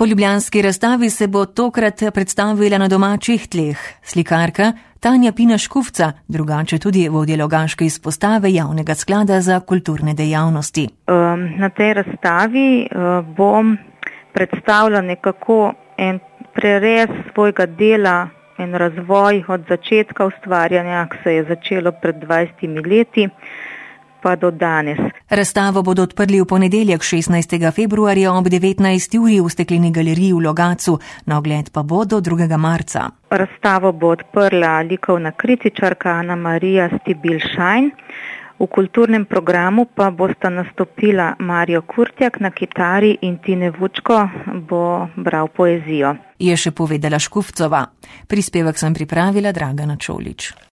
Po ljubljanski razstavi se bo tokrat predstavila na domačih tleh slikarka Tanja Pina Škufca, drugače tudi vodja logaške izpostave Javnega sklada za kulturne dejavnosti. Na tej razstavi bom predstavila nekako en prerez svojega dela, en razvoj od začetka ustvarjanja, ki se je začelo pred 20 leti, pa do danes. Razstavo bodo odprli v ponedeljek 16. februarja ob 19. uri v Stekleni galeriji v Logatcu, na ogled pa bo do 2. marca. Razstavo bo odprla likovna kritičarka Ana Marija Stibilšajn. V kulturnem programu pa bosta nastopila Mario Kurtjak na kitari in Tine Vučko bo bral poezijo. Je še povedala Škufcova. Prispevek sem pripravila Dragana Čolić.